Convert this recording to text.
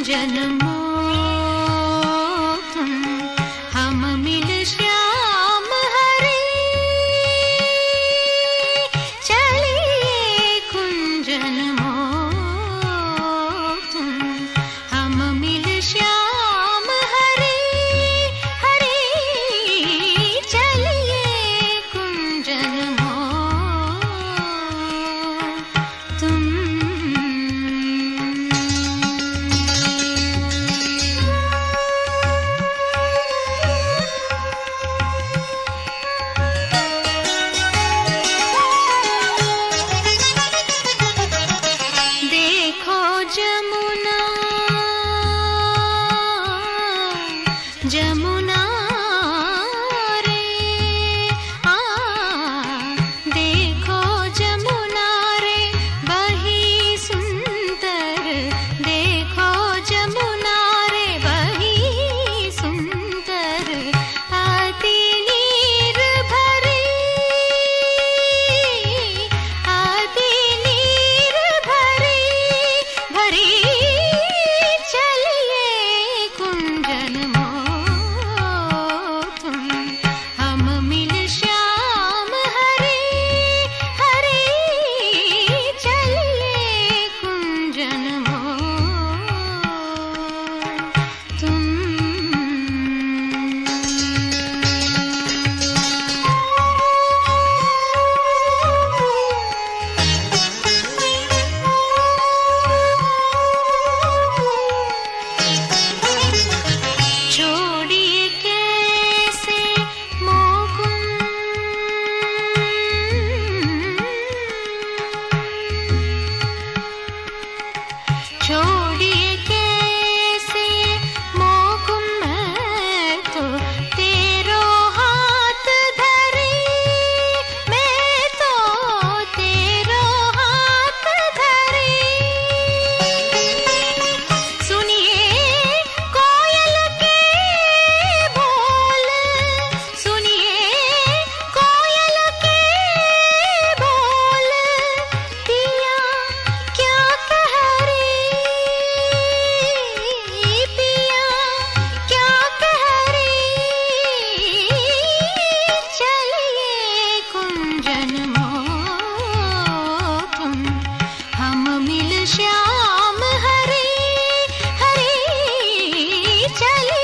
जन्मों तुम हम मिल श्याम हरे, चलिए कुंजन मों तुम हम मिल श्याम हरे हरे, चलिए कुंजन मों तुम। जमुना जमुना रे देखो जमुना रे बही सुंदर, देखो जमुना रे बही सुंदर, अति नीर भरी अति नीर भरी भरी, चलिए कुंजन मों तुम हम मिल श्याम हरे हरे, चलिए कुंजन मों तुम। छोड़िए कैसे मोकुम, छोड़िए कैसे मोकुम, मैं तो तेरो हाथ धरी, मैं तो तेरो हाथ धरी। सुनिए कोयल के बोल, सुनिए कोयल के बोल, पिया क्या कह रही, पिया क्या कह रही, चलिए कुंजन मों तुम हम मिल श्याम हरे हरे, चलिए